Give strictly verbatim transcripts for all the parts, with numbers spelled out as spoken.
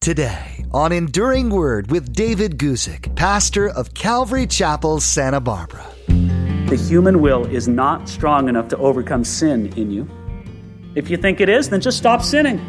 Today on Enduring Word with David Guzik, pastor of Calvary Chapel, Santa Barbara. The human will is not strong enough to overcome sin in you. If you think it is, then just stop sinning.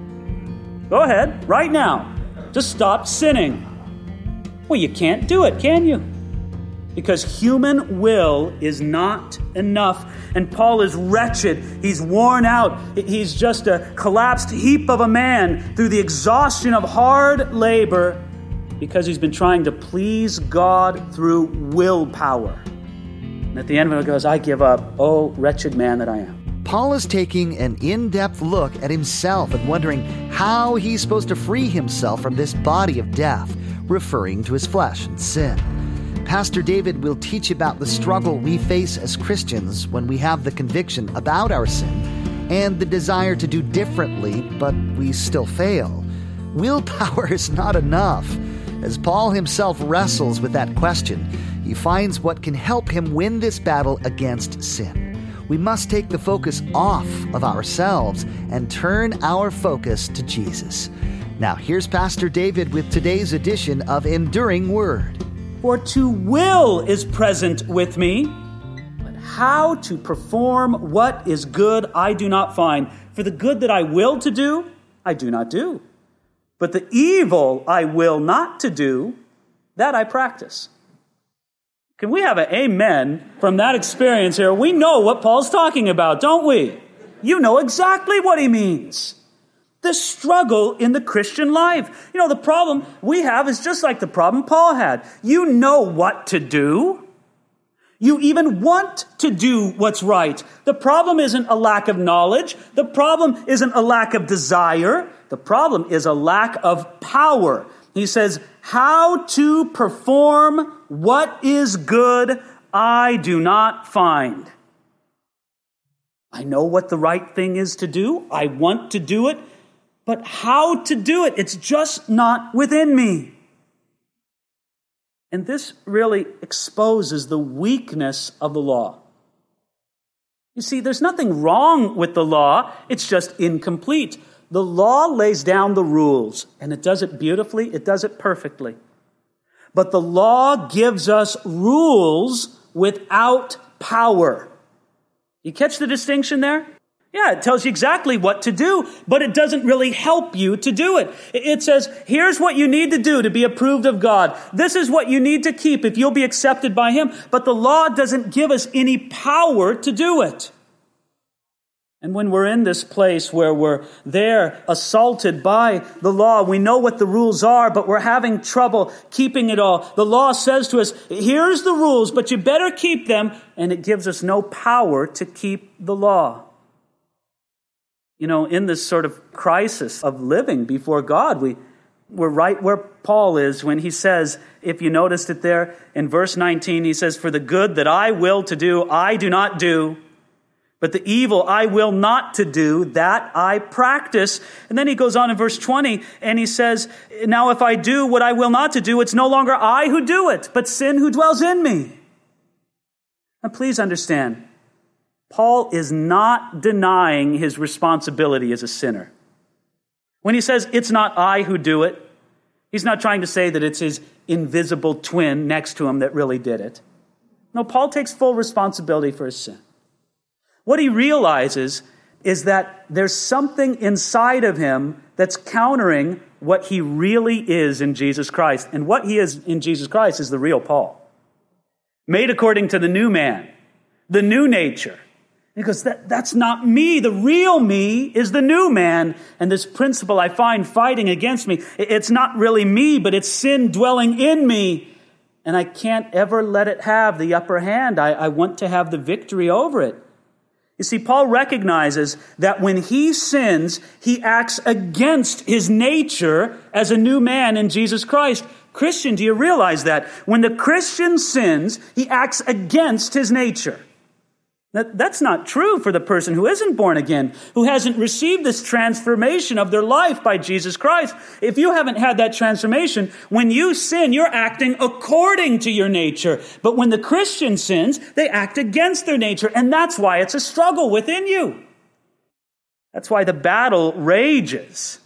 Go ahead, right now. Just stop sinning. Well, you can't do it, can you? Because human will is not enough. And Paul is wretched. He's worn out. He's just a collapsed heap of a man through the exhaustion of hard labor because he's been trying to please God through willpower. And at the end of it, he goes, I give up. Oh, wretched man that I am. Paul is taking an in-depth look at himself and wondering how he's supposed to free himself from this body of death, referring to his flesh and sin. Pastor David will teach about the struggle we face as Christians when we have the conviction about our sin and the desire to do differently, but we still fail. Willpower is not enough. As Paul himself wrestles with that question, he finds what can help him win this battle against sin. We must take the focus off of ourselves and turn our focus to Jesus. Now, here's Pastor David with today's edition of Enduring Word. For to will is present with me, but how to perform what is good I do not find. For the good that I will to do, I do not do. But the evil I will not to do, that I practice. Can we have an amen from that experience here? We know what Paul's talking about, don't we? You know exactly what he means. The struggle in the Christian life. You know, the problem we have is just like the problem Paul had. You know what to do. You even want to do what's right. The problem isn't a lack of knowledge. The problem isn't a lack of desire. The problem is a lack of power. He says, how to perform what is good, I do not find. I know what the right thing is to do. I want to do it. But how to do it, it's just not within me. And this really exposes the weakness of the law. You see, there's nothing wrong with the law. It's just incomplete. The law lays down the rules, and it does it beautifully. It does it perfectly. But the law gives us rules without power. You catch the distinction there? Yeah, it tells you exactly what to do, but it doesn't really help you to do it. It says, here's what you need to do to be approved of God. This is what you need to keep if you'll be accepted by Him. But the law doesn't give us any power to do it. And when we're in this place where we're there assaulted by the law, we know what the rules are, but we're having trouble keeping it all. The law says to us, here's the rules, but you better keep them. And it gives us no power to keep the law. You know, in this sort of crisis of living before God, we, we're right where Paul is when he says, if you noticed it there in verse nineteen, he says, for the good that I will to do, I do not do. But the evil I will not to do, that I practice. And then he goes on in verse twenty, and he says, now if I do what I will not to do, it's no longer I who do it, but sin who dwells in me. Now please understand, Paul is not denying his responsibility as a sinner. When he says, it's not I who do it, he's not trying to say that it's his invisible twin next to him that really did it. No, Paul takes full responsibility for his sin. What he realizes is that there's something inside of him that's countering what he really is in Jesus Christ. And what he is in Jesus Christ is the real Paul. Made according to the new man, the new nature. Because that, that's not me. The real me is the new man. And this principle I find fighting against me, it's not really me, but it's sin dwelling in me. And I can't ever let it have the upper hand. I, I want to have the victory over it. You see, Paul recognizes that when he sins, he acts against his nature as a new man in Jesus Christ. Christian, do you realize that? When the Christian sins, he acts against his nature. That, that's not true for the person who isn't born again, who hasn't received this transformation of their life by Jesus Christ. If you haven't had that transformation, when you sin, you're acting according to your nature. But when the Christian sins, they act against their nature. And that's why it's a struggle within you. That's why the battle rages.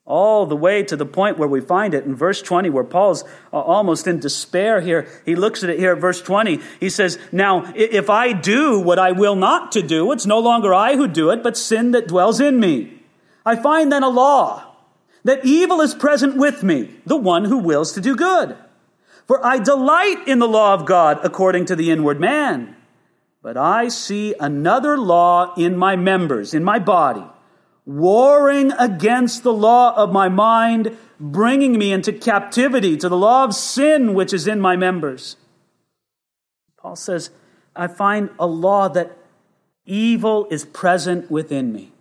All the way to the point where we find it in verse twenty, where Paul's uh, almost in despair here. He looks at it here at verse twenty. He says, now, if I do what I will not to do, it's no longer I who do it, but sin that dwells in me. I find then a law, that evil is present with me, the one who wills to do good. For I delight in the law of God according to the inward man. But I see another law in my members, in my body, warring against the law of my mind, bringing me into captivity to the law of sin which is in my members. Paul says, I find a law that evil is present within me.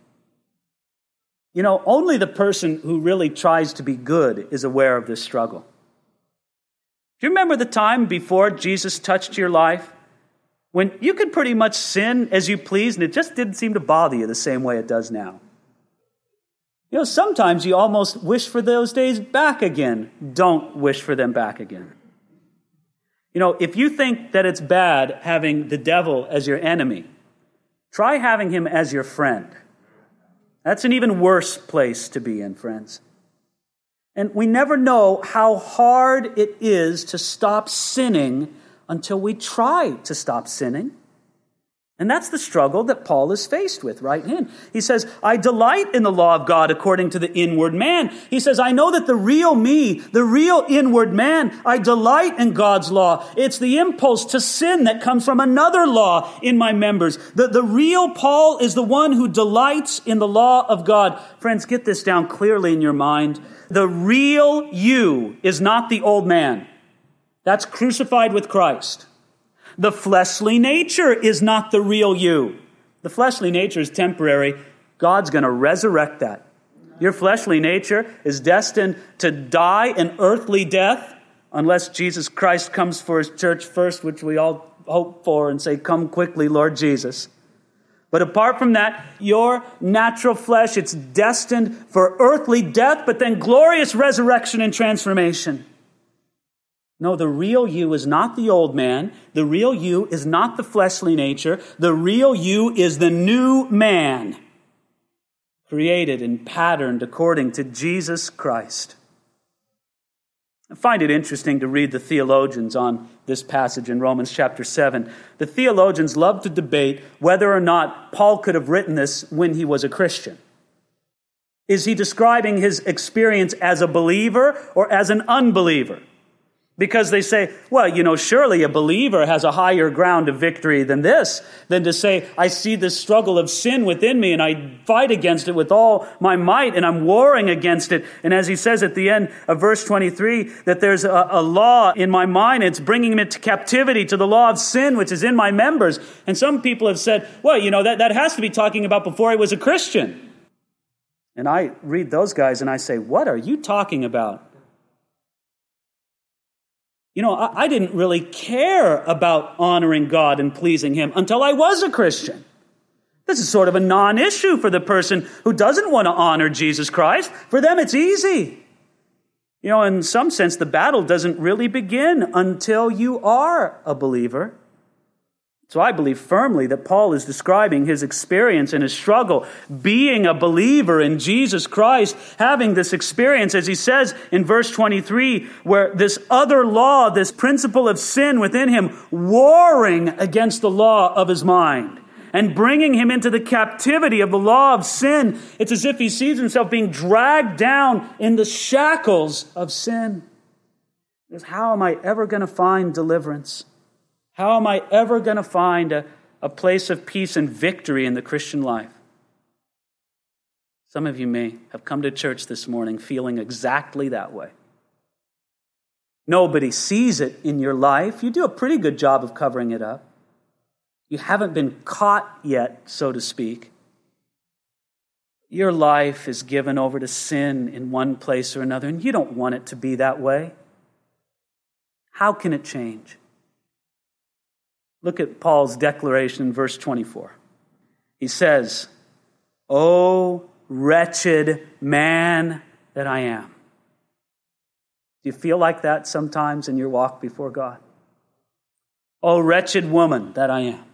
You know, only the person who really tries to be good is aware of this struggle. Do you remember the time before Jesus touched your life when you could pretty much sin as you pleased and it just didn't seem to bother you the same way it does now? You know, sometimes you almost wish for those days back again. Don't wish for them back again. You know, if you think that it's bad having the devil as your enemy, try having him as your friend. That's an even worse place to be in, friends. And we never know how hard it is to stop sinning until we try to stop sinning. And that's the struggle that Paul is faced with right in. He says, I delight in the law of God according to the inward man. He says, I know that the real me, the real inward man, I delight in God's law. It's the impulse to sin that comes from another law in my members. The, the real Paul is the one who delights in the law of God. Friends, get this down clearly in your mind. The real you is not the old man. That's crucified with Christ. The fleshly nature is not the real you. The fleshly nature is temporary. God's going to resurrect that. Your fleshly nature is destined to die an earthly death unless Jesus Christ comes for his church first, which we all hope for and say, come quickly, Lord Jesus. But apart from that, your natural flesh, it's destined for earthly death, but then glorious resurrection and transformation. No, the real you is not the old man. The real you is not the fleshly nature. The real you is the new man, created and patterned according to Jesus Christ. I find it interesting to read the theologians on this passage in Romans chapter seven. The theologians love to debate whether or not Paul could have written this when he was a Christian. Is he describing his experience as a believer or as an unbeliever? Because they say, well, you know, surely a believer has a higher ground of victory than this, than to say, I see this struggle of sin within me and I fight against it with all my might and I'm warring against it. And as he says at the end of verse twenty-three, that there's a, a law in my mind, it's bringing me into captivity to the law of sin, which is in my members. And some people have said, well, you know, that, that has to be talking about before I was a Christian. And I read those guys and I say, what are you talking about? You know, I didn't really care about honoring God and pleasing him until I was a Christian. This is sort of a non-issue for the person who doesn't want to honor Jesus Christ. For them, it's easy. You know, in some sense, the battle doesn't really begin until you are a believer. So I believe firmly that Paul is describing his experience and his struggle, being a believer in Jesus Christ, having this experience, as he says in verse twenty-three, where this other law, this principle of sin within him, warring against the law of his mind and bringing him into the captivity of the law of sin. It's as if he sees himself being dragged down in the shackles of sin. He says, how am I ever going to find deliverance? How am I ever going to find a, a place of peace and victory in the Christian life? Some of you may have come to church this morning feeling exactly that way. Nobody sees it in your life. You do a pretty good job of covering it up. You haven't been caught yet, so to speak. Your life is given over to sin in one place or another, and you don't want it to be that way. How can it change? Look at Paul's declaration in verse twenty-four. He says, "O wretched man that I am." Do you feel like that sometimes in your walk before God? "O wretched woman that I am.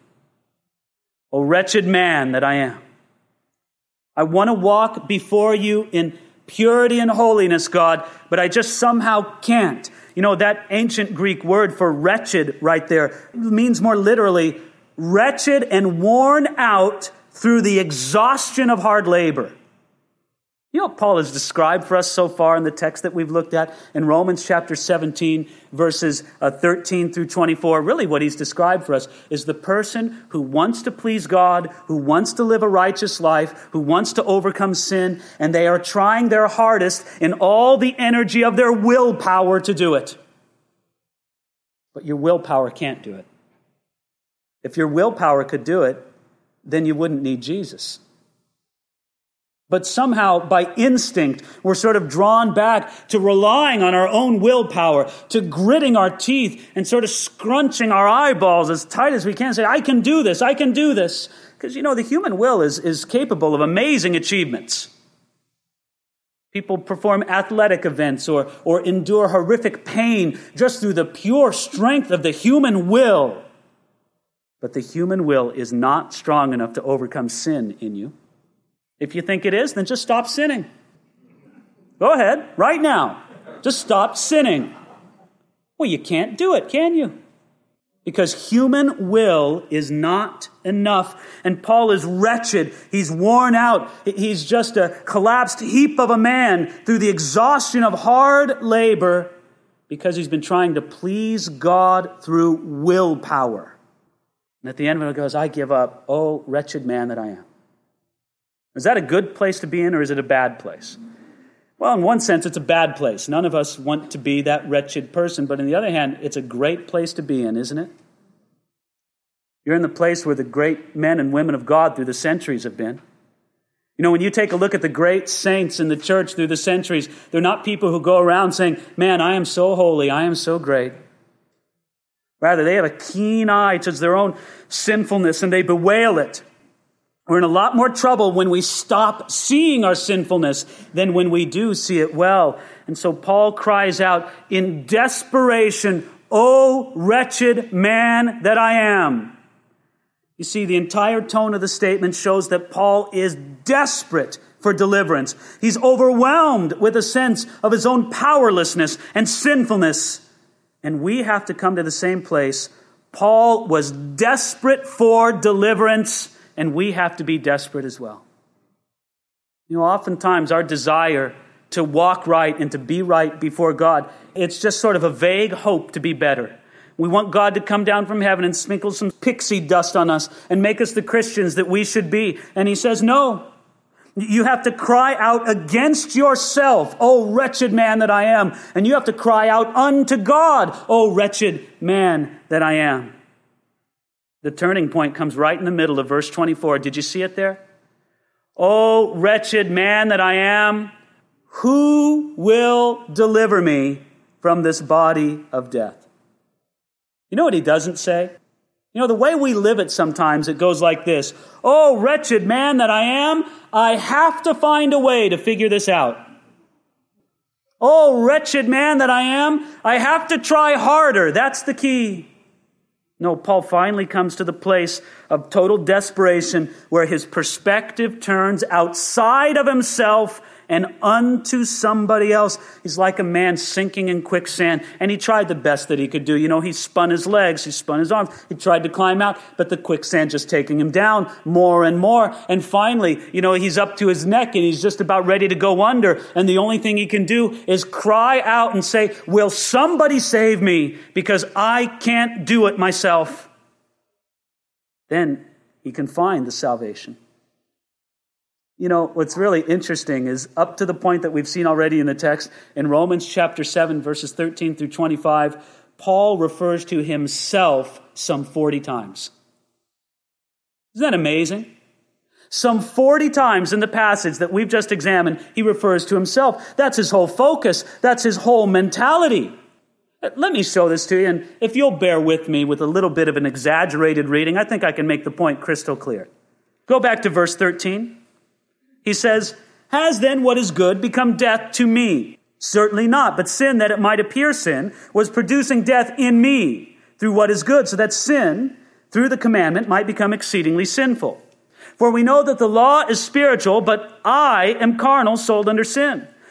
O wretched man that I am. I want to walk before you in purity and holiness, God, but I just somehow can't. You know, that ancient Greek word for wretched right there means more literally, wretched and worn out through the exhaustion of hard labor. You know what Paul has described for us so far in the text that we've looked at in Romans chapter seventeen, verses uh, thirteen through twenty-four. Really what he's described for us is the person who wants to please God, who wants to live a righteous life, who wants to overcome sin, and they are trying their hardest in all the energy of their willpower to do it. But your willpower can't do it. If your willpower could do it, then you wouldn't need Jesus. But somehow, by instinct, we're sort of drawn back to relying on our own willpower, to gritting our teeth and sort of scrunching our eyeballs as tight as we can, say, I can do this, I can do this. Because, you know, the human will is, is capable of amazing achievements. People perform athletic events or, or endure horrific pain just through the pure strength of the human will. But the human will is not strong enough to overcome sin in you. If you think it is, then just stop sinning. Go ahead, right now. Just stop sinning. Well, you can't do it, can you? Because human will is not enough. And Paul is wretched. He's worn out. He's just a collapsed heap of a man through the exhaustion of hard labor because he's been trying to please God through willpower. And at the end of it, he goes, I give up. Oh, wretched man that I am. Is that a good place to be in, or is it a bad place? Well, in one sense, it's a bad place. None of us want to be that wretched person. But on the other hand, it's a great place to be in, isn't it? You're in the place where the great men and women of God through the centuries have been. You know, when you take a look at the great saints in the church through the centuries, they're not people who go around saying, man, I am so holy, I am so great. Rather, they have a keen eye towards their own sinfulness, and they bewail it. We're in a lot more trouble when we stop seeing our sinfulness than when we do see it well. And so Paul cries out in desperation, "O wretched man that I am." You see, the entire tone of the statement shows that Paul is desperate for deliverance. He's overwhelmed with a sense of his own powerlessness and sinfulness. And we have to come to the same place. Paul was desperate for deliverance, and we have to be desperate as well. You know, oftentimes our desire to walk right and to be right before God, it's just sort of a vague hope to be better. We want God to come down from heaven and sprinkle some pixie dust on us and make us the Christians that we should be. And he says, no, you have to cry out against yourself, "O wretched man that I am." And you have to cry out unto God, "O wretched man that I am." The turning point comes right in the middle of verse twenty-four. Did you see it there? "O wretched man that I am, who will deliver me from this body of death?" You know what he doesn't say? You know, the way we live it sometimes, it goes like this. "Oh, wretched man that I am, I have to find a way to figure this out. Oh, wretched man that I am, I have to try harder. That's the key." No, Paul finally comes to the place of total desperation where his perspective turns outside of himself and unto somebody else. He's like a man sinking in quicksand, and he tried the best that he could do. You know, he spun his legs, he spun his arms, he tried to climb out, but the quicksand just taking him down more and more. And finally, you know, he's up to his neck and he's just about ready to go under. And the only thing he can do is cry out and say, "Will somebody save me? Because I can't do it myself." Then he can find the salvation. You know, what's really interesting is up to the point that we've seen already in the text, in Romans chapter seven, verses thirteen through twenty-five, Paul refers to himself some forty times. Isn't that amazing? Some forty times in the passage that we've just examined, he refers to himself. That's his whole focus. That's his whole mentality. Let me show this to you, and if you'll bear with me with a little bit of an exaggerated reading, I think I can make the point crystal clear. Go back to verse thirteen. He says, "Has then what is good become death to me? Certainly not, but sin, that it might appear sin, was producing death in me through what is good, so that sin, through the commandment, might become exceedingly sinful. For we know that the law is spiritual, but I am carnal, sold under sin.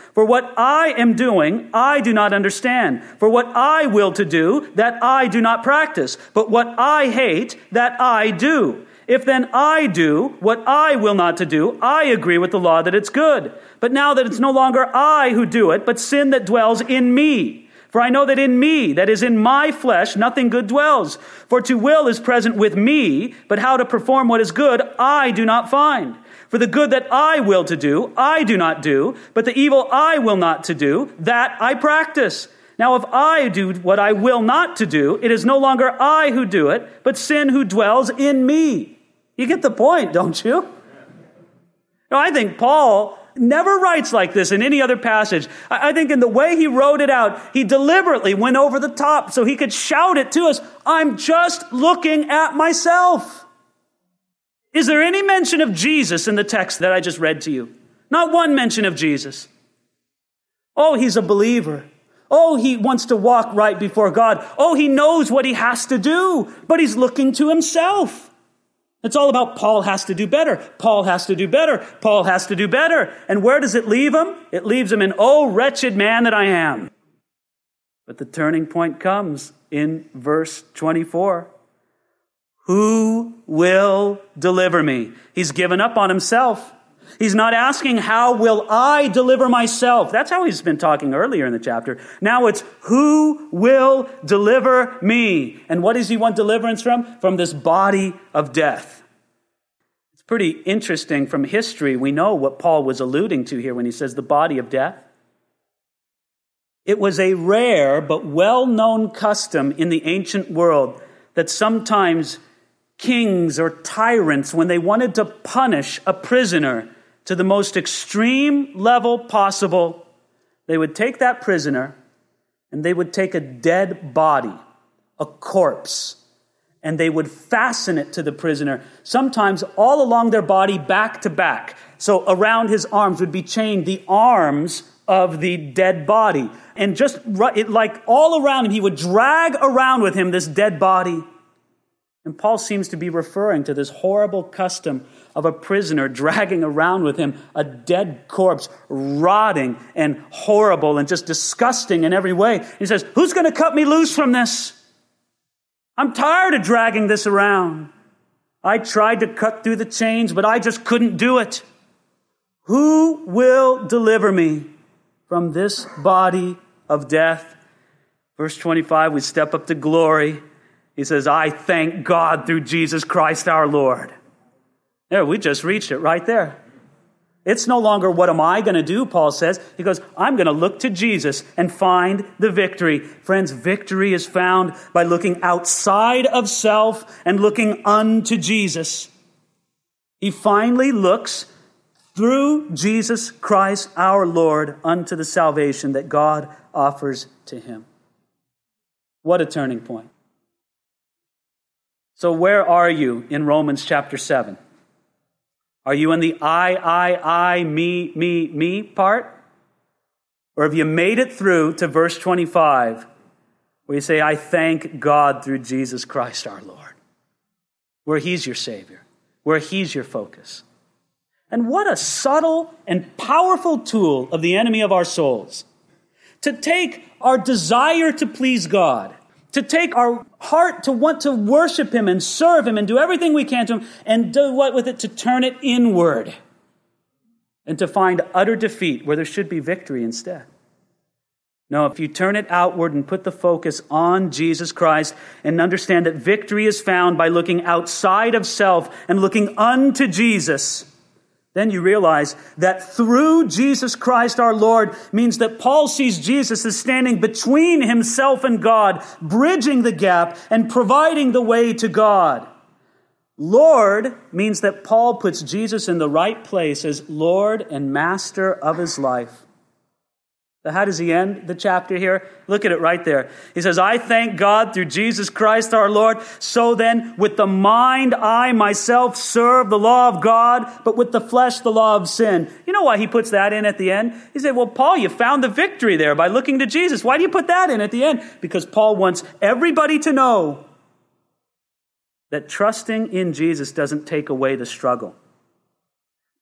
For what I am doing, I do not understand. For what I will to do, that I do not practice. But what I hate, that I do. If then I do what I will not to do, I agree with the law that it's good. But now that it's no longer I who do it, but sin that dwells in me. For I know that in me, that is in my flesh, nothing good dwells. For to will is present with me, but how to perform what is good, I do not find. For the good that I will to do, I do not do, but the evil I will not to do, that I practice. Now if I do what I will not to do, it is no longer I who do it, but sin who dwells in me. You get the point, don't you? No, I think Paul never writes like this in any other passage. I think in the way he wrote it out, he deliberately went over the top so he could shout it to us. I'm just looking at myself. Is there any mention of Jesus in the text that I just read to you? Not one mention of Jesus. Oh, he's a believer. Oh, he wants to walk right before God. Oh, he knows what he has to do, but he's looking to himself. It's all about Paul has to do better. Paul has to do better. Paul has to do better. And where does it leave him? It leaves him in, oh, wretched man that I am. But the turning point comes in verse twenty-four. Who will deliver me? He's given up on himself. He's not asking, how will I deliver myself? That's how he's been talking earlier in the chapter. Now it's, who will deliver me? And what does he want deliverance from? From this body of death. It's pretty interesting from history. We know what Paul was alluding to here when he says the body of death. It was a rare but well-known custom in the ancient world that sometimes kings or tyrants, when they wanted to punish a prisoner to the most extreme level possible, they would take that prisoner and they would take a dead body, a corpse, and they would fasten it to the prisoner, sometimes all along their body, back to back. So around his arms would be chained the arms of the dead body. And just like all around him, he would drag around with him this dead body. And Paul seems to be referring to this horrible custom of a prisoner dragging around with him a dead corpse, rotting and horrible and just disgusting in every way. He says, who's going to cut me loose from this? I'm tired of dragging this around. I tried to cut through the chains, but I just couldn't do it. Who will deliver me from this body of death? Verse twenty-five, we step up to glory. He says, I thank God through Jesus Christ our Lord. There, we just reached it right there. It's no longer what am I going to do, Paul says. He goes, I'm going to look to Jesus and find the victory. Friends, victory is found by looking outside of self and looking unto Jesus. He finally looks through Jesus Christ our Lord unto the salvation that God offers to him. What a turning point. So where are you in Romans chapter seven? Are you in the I, I, I, me, me, me part? Or have you made it through to verse twenty-five, where you say, I thank God through Jesus Christ our Lord, where he's your Savior, where he's your focus? And what a subtle and powerful tool of the enemy of our souls, to take our desire to please God, to take our heart to want to worship him and serve him and do everything we can to him, and do what with it? To turn it inward and to find utter defeat where there should be victory instead. No, if you turn it outward and put the focus on Jesus Christ and understand that victory is found by looking outside of self and looking unto Jesus, then you realize that through Jesus Christ our Lord means that Paul sees Jesus as standing between himself and God, bridging the gap and providing the way to God. Lord means that Paul puts Jesus in the right place as Lord and Master of his life. So how does he end the chapter here? Look at it right there. He says, I thank God through Jesus Christ our Lord. So then, with the mind, I myself serve the law of God, but with the flesh, the law of sin. You know why he puts that in at the end? He said, well, Paul, you found the victory there by looking to Jesus. Why do you put that in at the end? Because Paul wants everybody to know that trusting in Jesus doesn't take away the struggle.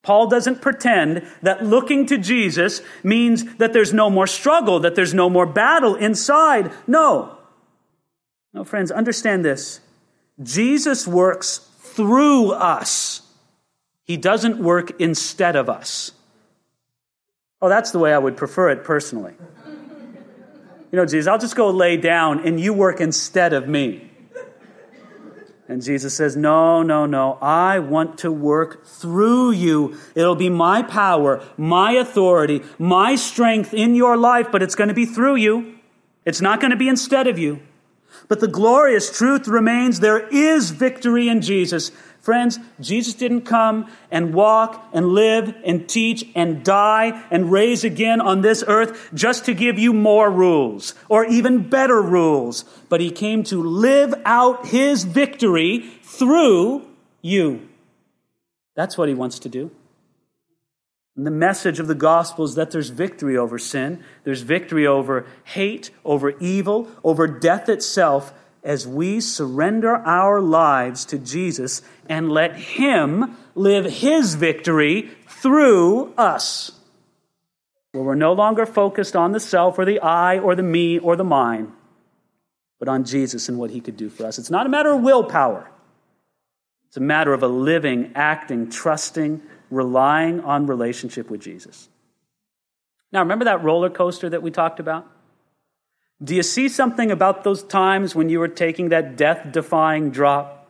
Paul doesn't pretend that looking to Jesus means that there's no more struggle, that there's no more battle inside. No. No, friends, understand this. Jesus works through us. He doesn't work instead of us. Oh, that's the way I would prefer it personally. You know, Jesus, I'll just go lay down and you work instead of me. And Jesus says, no, no, no. I want to work through you. It'll be my power, my authority, my strength in your life, but it's going to be through you. It's not going to be instead of you. But the glorious truth remains, there is victory in Jesus. Friends, Jesus didn't come and walk and live and teach and die and raise again on this earth just to give you more rules or even better rules. But he came to live out his victory through you. That's what he wants to do. And the message of the gospel is that there's victory over sin. There's victory over hate, over evil, over death itself, as we surrender our lives to Jesus and let him live his victory through us. Where we're no longer focused on the self or the I or the me or the mine, but on Jesus and what he could do for us. It's not a matter of willpower. It's a matter of a living, acting, trusting, relying on relationship with Jesus. Now, remember that roller coaster that we talked about? Do you see something about those times when you were taking that death-defying drop?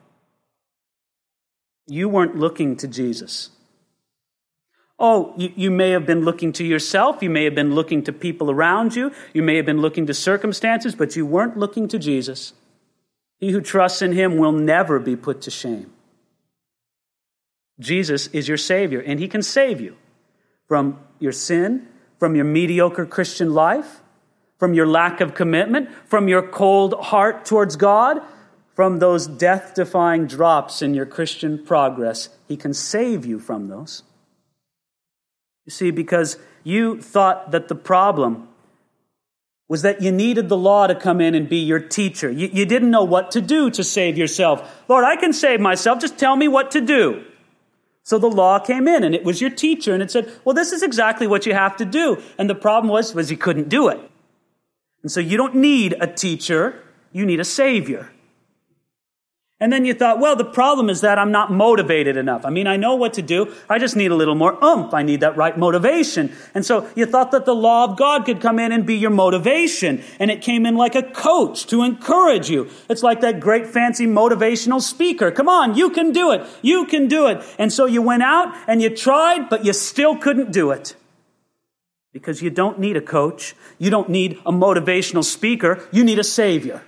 You weren't looking to Jesus. Oh, you, you may have been looking to yourself. You may have been looking to people around you. You may have been looking to circumstances, but you weren't looking to Jesus. He who trusts in him will never be put to shame. Jesus is your Savior, and he can save you from your sin, from your mediocre Christian life, from your lack of commitment, from your cold heart towards God, from those death-defying drops in your Christian progress. He can save you from those. You see, because you thought that the problem was that you needed the law to come in and be your teacher. You, you didn't know what to do to save yourself. Lord, I can save myself. Just tell me what to do. So the law came in, and it was your teacher, and it said, well, this is exactly what you have to do. And the problem was, was you couldn't do it. And so you don't need a teacher, you need a Savior. And then you thought, well, the problem is that I'm not motivated enough. I mean, I know what to do. I just need a little more oomph. I need that right motivation. And so you thought that the law of God could come in and be your motivation. And it came in like a coach to encourage you. It's like that great fancy motivational speaker. Come on, you can do it. You can do it. And so you went out and you tried, but you still couldn't do it. Because you don't need a coach. You don't need a motivational speaker. You need a Savior.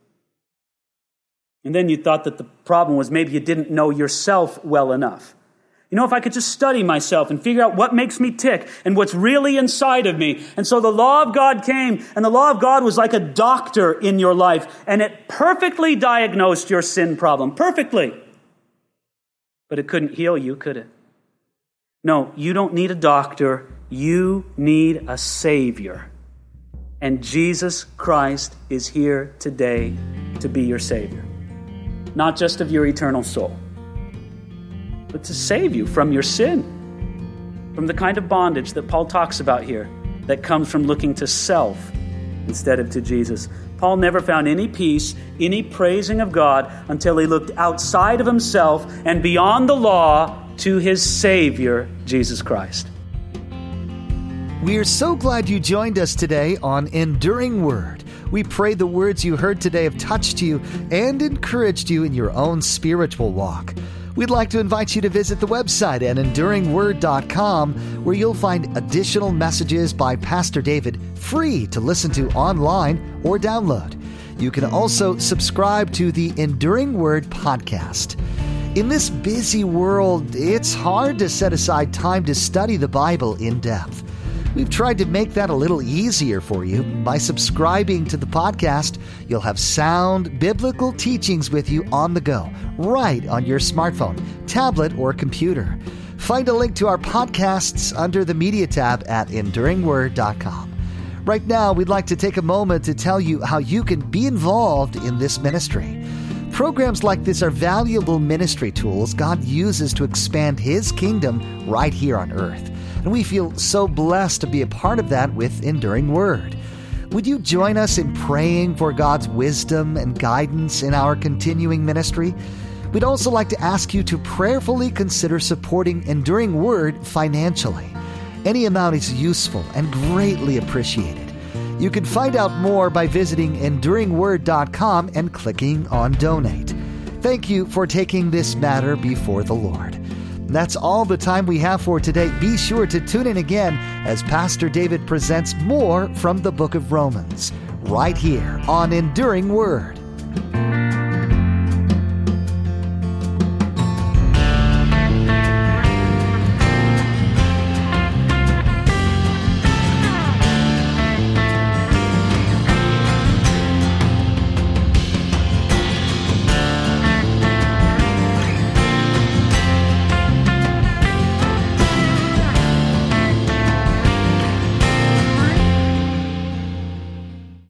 And then you thought that the problem was maybe you didn't know yourself well enough. You know, if I could just study myself and figure out what makes me tick and what's really inside of me. And so the law of God came, and the law of God was like a doctor in your life, and it perfectly diagnosed your sin problem. Perfectly. But it couldn't heal you, could it? No, you don't need a doctor. You need a Savior. And Jesus Christ is here today to be your Savior. Not just of your eternal soul, but to save you from your sin, from the kind of bondage that Paul talks about here that comes from looking to self instead of to Jesus. Paul never found any peace, any praising of God until he looked outside of himself and beyond the law to his Savior, Jesus Christ. We're so glad you joined us today on Enduring Word. We pray the words you heard today have touched you and encouraged you in your own spiritual walk. We'd like to invite you to visit the website at enduring word dot com, where you'll find additional messages by Pastor David free to listen to online or download. You can also subscribe to the Enduring Word podcast. In this busy world, it's hard to set aside time to study the Bible in depth. We've tried to make that a little easier for you. By subscribing to the podcast, you'll have sound biblical teachings with you on the go, right on your smartphone, tablet, or computer. Find a link to our podcasts under the media tab at enduring word dot com. Right now, we'd like to take a moment to tell you how you can be involved in this ministry. Programs like this are valuable ministry tools God uses to expand His kingdom right here on earth. And we feel so blessed to be a part of that with Enduring Word. Would you join us in praying for God's wisdom and guidance in our continuing ministry? We'd also like to ask you to prayerfully consider supporting Enduring Word financially. Any amount is useful and greatly appreciated. You can find out more by visiting enduring word dot com and clicking on Donate. Thank you for taking this matter before the Lord. That's all the time we have for today. Be sure to tune in again as Pastor David presents more from the book of Romans, right here on Enduring Word.